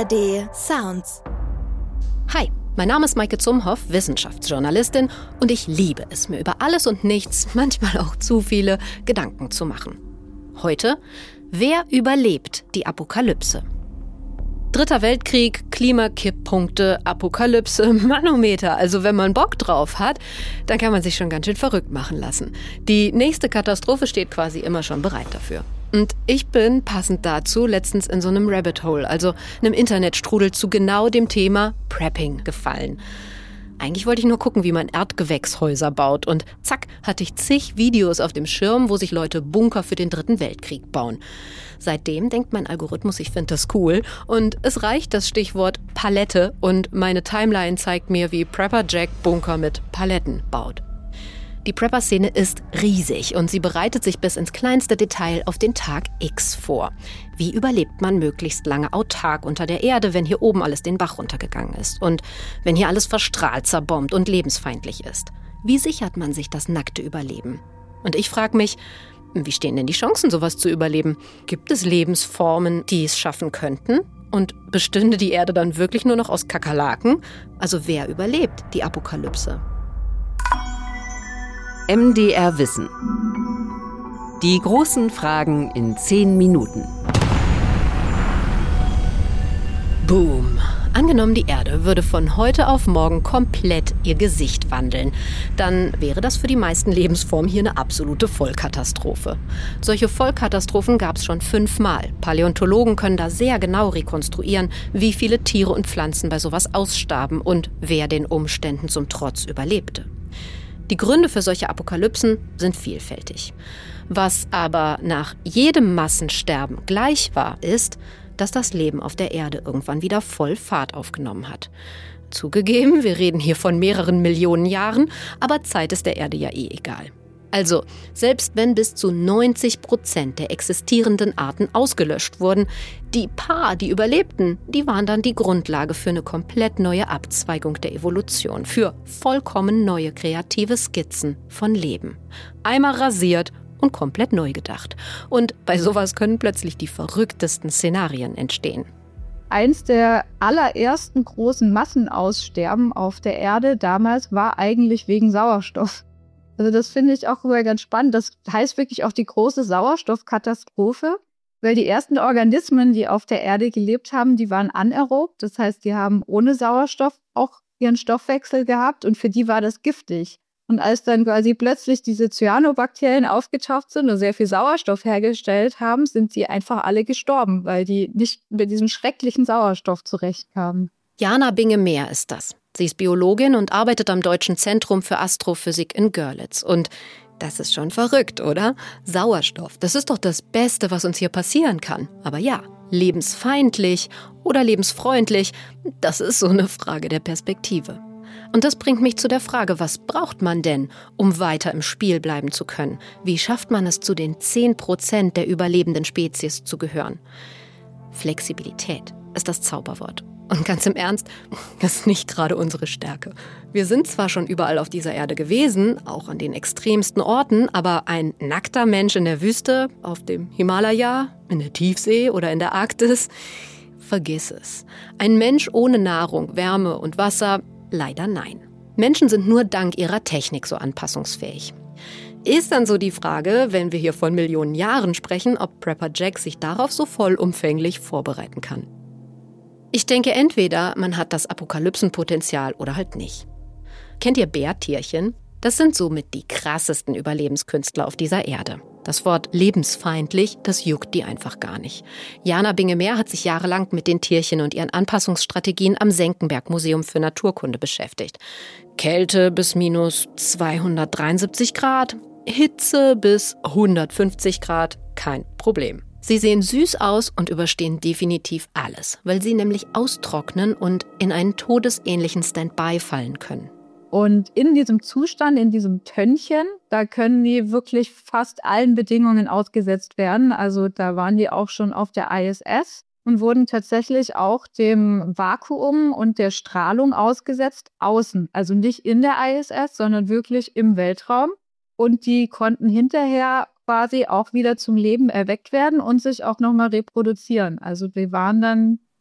ARD Sounds. Hi, mein Name ist Maike Zumhoff, Wissenschaftsjournalistin, und ich liebe es, mir über alles und nichts, manchmal auch zu viele, Gedanken zu machen. Heute: Wer überlebt die Apokalypse? Dritter Weltkrieg, Klimakipppunkte, Apokalypse, Manometer. Also wenn man Bock drauf hat, dann kann man sich schon ganz schön verrückt machen lassen. Die nächste Katastrophe steht quasi immer schon bereit dafür. Und ich bin passend dazu letztens in so einem Rabbit Hole, also einem Internetstrudel zu genau dem Thema Prepping gefallen. Eigentlich wollte ich nur gucken, wie man Erdgewächshäuser baut, und zack, hatte ich zig Videos auf dem Schirm, wo sich Leute Bunker für den Dritten Weltkrieg bauen. Seitdem denkt mein Algorithmus, ich finde das cool, und es reicht das Stichwort Palette und meine Timeline zeigt mir, wie Prepper Jack Bunker mit Paletten baut. Die Prepper-Szene ist riesig und sie bereitet sich bis ins kleinste Detail auf den Tag X vor. Wie überlebt man möglichst lange autark unter der Erde, wenn hier oben alles den Bach runtergegangen ist und wenn hier alles verstrahlt, zerbombt und lebensfeindlich ist? Wie sichert man sich das nackte Überleben? Und ich frage mich, wie stehen denn die Chancen, sowas zu überleben? Gibt es Lebensformen, die es schaffen könnten? Und bestünde die Erde dann wirklich nur noch aus Kakerlaken? Also wer überlebt die Apokalypse? MDR Wissen. Die großen Fragen in 10 Minuten. Boom. Angenommen, die Erde würde von heute auf morgen komplett ihr Gesicht wandeln. Dann wäre das für die meisten Lebensformen hier eine absolute Vollkatastrophe. Solche Vollkatastrophen gab es schon 5-mal. Paläontologen können da sehr genau rekonstruieren, wie viele Tiere und Pflanzen bei sowas ausstarben und wer den Umständen zum Trotz überlebte. Die Gründe für solche Apokalypsen sind vielfältig. Was aber nach jedem Massensterben gleich war, ist, dass das Leben auf der Erde irgendwann wieder voll Fahrt aufgenommen hat. Zugegeben, wir reden hier von mehreren Millionen Jahren, aber Zeit ist der Erde ja eh egal. Also, selbst wenn bis zu 90% der existierenden Arten ausgelöscht wurden, die paar, die überlebten, die waren dann die Grundlage für eine komplett neue Abzweigung der Evolution, für vollkommen neue kreative Skizzen von Leben. Einmal rasiert und komplett neu gedacht. Und bei sowas können plötzlich die verrücktesten Szenarien entstehen. Eins der allerersten großen Massenaussterben auf der Erde damals war eigentlich wegen Sauerstoff. Also das finde ich auch ganz spannend. Das heißt wirklich auch die große Sauerstoffkatastrophe, weil die ersten Organismen, die auf der Erde gelebt haben, die waren anaerob. Das heißt, die haben ohne Sauerstoff auch ihren Stoffwechsel gehabt und für die war das giftig. Und als dann quasi plötzlich diese Cyanobakterien aufgetaucht sind und sehr viel Sauerstoff hergestellt haben, sind sie einfach alle gestorben, weil die nicht mit diesem schrecklichen Sauerstoff zurechtkamen. Jana Binge-Mehr ist das. Sie ist Biologin und arbeitet am Deutschen Zentrum für Astrophysik in Görlitz. Und das ist schon verrückt, oder? Sauerstoff, das ist doch das Beste, was uns hier passieren kann. Aber ja, lebensfeindlich oder lebensfreundlich, das ist so eine Frage der Perspektive. Und das bringt mich zu der Frage, was braucht man denn, um weiter im Spiel bleiben zu können? Wie schafft man es, zu den 10% der überlebenden Spezies zu gehören? Flexibilität ist das Zauberwort. Und ganz im Ernst, das ist nicht gerade unsere Stärke. Wir sind zwar schon überall auf dieser Erde gewesen, auch an den extremsten Orten, aber ein nackter Mensch in der Wüste, auf dem Himalaya, in der Tiefsee oder in der Arktis, vergiss es. Ein Mensch ohne Nahrung, Wärme und Wasser, leider nein. Menschen sind nur dank ihrer Technik so anpassungsfähig. Ist dann so die Frage, wenn wir hier von Millionen Jahren sprechen, ob Prepper Jack sich darauf so vollumfänglich vorbereiten kann. Ich denke, entweder man hat das Apokalypsenpotenzial oder halt nicht. Kennt ihr Bärtierchen? Das sind somit die krassesten Überlebenskünstler auf dieser Erde. Das Wort lebensfeindlich, das juckt die einfach gar nicht. Jana Binge-Mehr hat sich jahrelang mit den Tierchen und ihren Anpassungsstrategien am Senckenberg-Museum für Naturkunde beschäftigt. Kälte bis minus 273 Grad, Hitze bis 150 Grad, kein Problem. Sie sehen süß aus und überstehen definitiv alles, weil sie nämlich austrocknen und in einen todesähnlichen Standby fallen können. Und in diesem Zustand, in diesem Tönnchen, da können die wirklich fast allen Bedingungen ausgesetzt werden. Also da waren die auch schon auf der ISS und wurden tatsächlich auch dem Vakuum und der Strahlung ausgesetzt, außen. Also nicht in der ISS, sondern wirklich im Weltraum. Und die konnten hinterher quasi auch wieder zum Leben erweckt werden und sich auch nochmal reproduzieren. Also die waren dann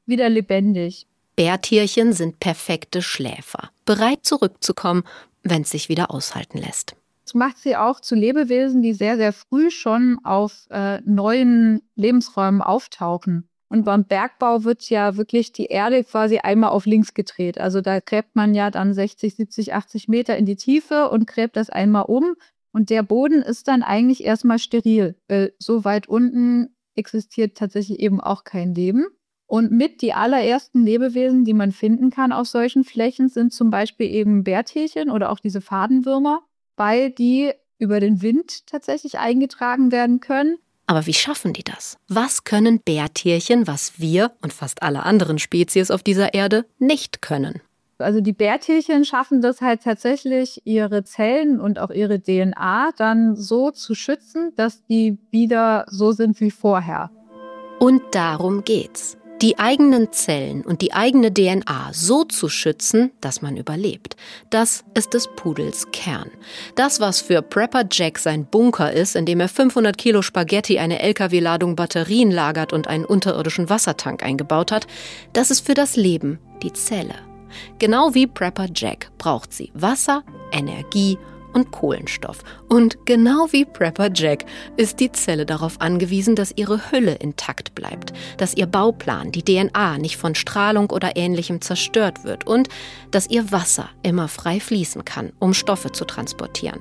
wieder lebendig. Bärtierchen sind perfekte Schläfer, bereit zurückzukommen, wenn es sich wieder aushalten lässt. Das macht sie auch zu Lebewesen, die sehr, sehr früh schon auf neuen Lebensräumen auftauchen. Und beim Bergbau wird ja wirklich die Erde quasi einmal auf links gedreht. Also da gräbt man ja dann 60, 70, 80 Meter in die Tiefe und gräbt das einmal um. Und der Boden ist dann eigentlich erstmal steril. So weit unten existiert tatsächlich eben auch kein Leben. Und mit die allerersten Lebewesen, die man finden kann auf solchen Flächen, sind zum Beispiel eben Bärtierchen oder auch diese Fadenwürmer, weil die über den Wind tatsächlich eingetragen werden können. Aber wie schaffen die das? Was können Bärtierchen, was wir und fast alle anderen Spezies auf dieser Erde nicht können? Also die Bärtierchen schaffen das halt tatsächlich, ihre Zellen und auch ihre DNA dann so zu schützen, dass die wieder so sind wie vorher. Und darum geht's. Die eigenen Zellen und die eigene DNA so zu schützen, dass man überlebt. Das ist des Pudels Kern. Das, was für Prepper Jack sein Bunker ist, in dem er 500 Kilo Spaghetti, eine LKW-Ladung Batterien lagert und einen unterirdischen Wassertank eingebaut hat, das ist für das Leben die Zelle. Genau wie Prepper Jack braucht sie Wasser, Energie und Kohlenstoff. Und genau wie Prepper Jack ist die Zelle darauf angewiesen, dass ihre Hülle intakt bleibt, dass ihr Bauplan, die DNA, nicht von Strahlung oder Ähnlichem zerstört wird und dass ihr Wasser immer frei fließen kann, um Stoffe zu transportieren.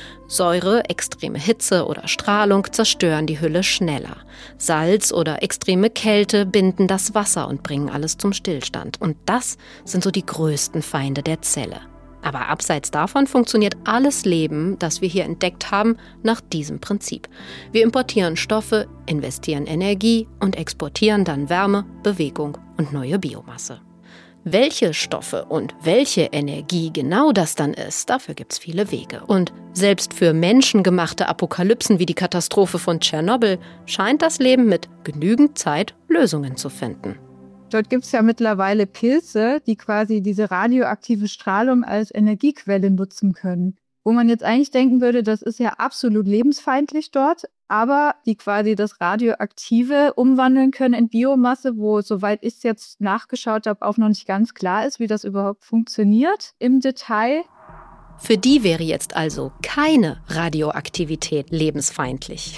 Säure, extreme Hitze oder Strahlung zerstören die Hülle schneller. Salz oder extreme Kälte binden das Wasser und bringen alles zum Stillstand. Und das sind so die größten Feinde der Zelle. Aber abseits davon funktioniert alles Leben, das wir hier entdeckt haben, nach diesem Prinzip. Wir importieren Stoffe, investieren Energie und exportieren dann Wärme, Bewegung und neue Biomasse. Welche Stoffe und welche Energie genau das dann ist, dafür gibt's viele Wege. Und selbst für menschengemachte Apokalypsen wie die Katastrophe von Tschernobyl scheint das Leben mit genügend Zeit Lösungen zu finden. Dort gibt es ja mittlerweile Pilze, die quasi diese radioaktive Strahlung als Energiequelle nutzen können. Wo man jetzt eigentlich denken würde, das ist ja absolut lebensfeindlich dort, aber die quasi das Radioaktive umwandeln können in Biomasse, wo, soweit ich es jetzt nachgeschaut habe, auch noch nicht ganz klar ist, wie das überhaupt funktioniert im Detail. Für die wäre jetzt also keine Radioaktivität lebensfeindlich.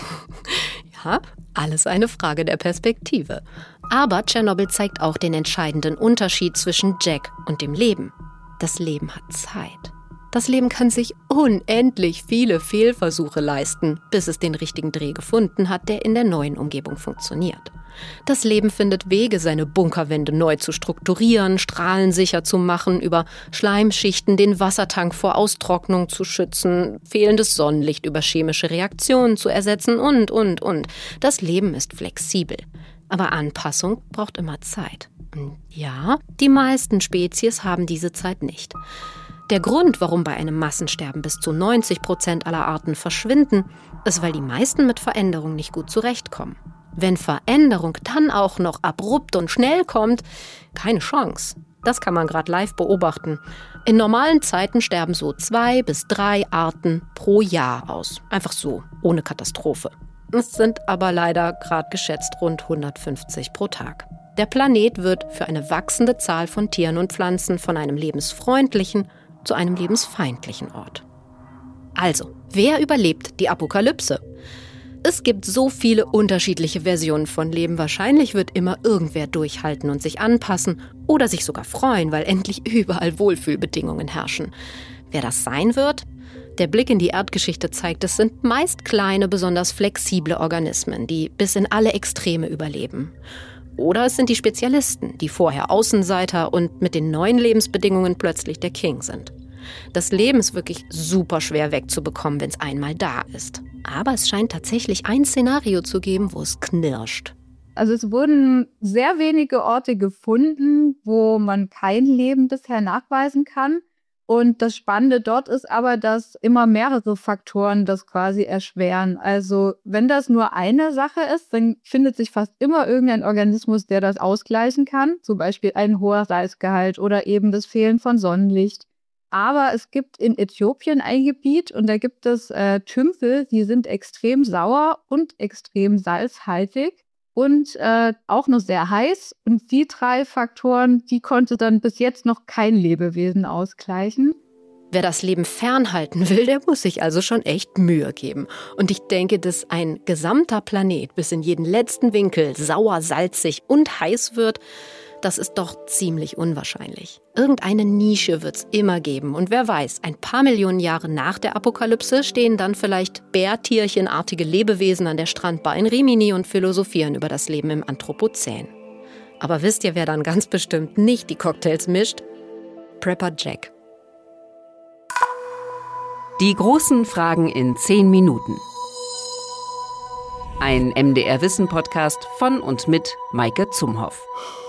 Ja, alles eine Frage der Perspektive. Aber Tschernobyl zeigt auch den entscheidenden Unterschied zwischen Jack und dem Leben. Das Leben hat Zeit. Das Leben kann sich unendlich viele Fehlversuche leisten, bis es den richtigen Dreh gefunden hat, der in der neuen Umgebung funktioniert. Das Leben findet Wege, seine Bunkerwände neu zu strukturieren, strahlensicher zu machen, über Schleimschichten den Wassertank vor Austrocknung zu schützen, fehlendes Sonnenlicht über chemische Reaktionen zu ersetzen und. Das Leben ist flexibel. Aber Anpassung braucht immer Zeit. Und ja, die meisten Spezies haben diese Zeit nicht. Der Grund, warum bei einem Massensterben bis zu 90% aller Arten verschwinden, ist, weil die meisten mit Veränderung nicht gut zurechtkommen. Wenn Veränderung dann auch noch abrupt und schnell kommt, keine Chance. Das kann man gerade live beobachten. In normalen Zeiten sterben so 2 bis 3 Arten pro Jahr aus. Einfach so, ohne Katastrophe. Es sind aber leider gerade geschätzt rund 150 pro Tag. Der Planet wird für eine wachsende Zahl von Tieren und Pflanzen von einem lebensfreundlichen zu einem lebensfeindlichen Ort. Also, wer überlebt die Apokalypse? Es gibt so viele unterschiedliche Versionen von Leben. Wahrscheinlich wird immer irgendwer durchhalten und sich anpassen oder sich sogar freuen, weil endlich überall Wohlfühlbedingungen herrschen. Wer das sein wird? Der Blick in die Erdgeschichte zeigt, es sind meist kleine, besonders flexible Organismen, die bis in alle Extreme überleben. Oder es sind die Spezialisten, die vorher Außenseiter und mit den neuen Lebensbedingungen plötzlich der King sind. Das Leben ist wirklich super schwer wegzubekommen, wenn es einmal da ist. Aber es scheint tatsächlich ein Szenario zu geben, wo es knirscht. Also es wurden sehr wenige Orte gefunden, wo man kein Leben bisher nachweisen kann. Und das Spannende dort ist aber, dass immer mehrere Faktoren das quasi erschweren. Also wenn das nur eine Sache ist, dann findet sich fast immer irgendein Organismus, der das ausgleichen kann. Zum Beispiel ein hoher Salzgehalt oder eben das Fehlen von Sonnenlicht. Aber es gibt in Äthiopien ein Gebiet und da gibt es Tümpel, die sind extrem sauer und extrem salzhaltig. und auch noch sehr heiß. Und die 3 Faktoren, die konnte dann bis jetzt noch kein Lebewesen ausgleichen. Wer das Leben fernhalten will, der muss sich also schon echt Mühe geben. Und ich denke, dass ein gesamter Planet bis in jeden letzten Winkel sauer, salzig und heiß wird, das ist doch ziemlich unwahrscheinlich. Irgendeine Nische wird's immer geben. Und wer weiß, ein paar Millionen Jahre nach der Apokalypse stehen dann vielleicht bärtierchenartige Lebewesen an der Strandbar in Rimini und philosophieren über das Leben im Anthropozän. Aber wisst ihr, wer dann ganz bestimmt nicht die Cocktails mischt? Prepper Jack. Die großen Fragen in 10 Minuten. Ein MDR-Wissen-Podcast von und mit Maike Zumhoff.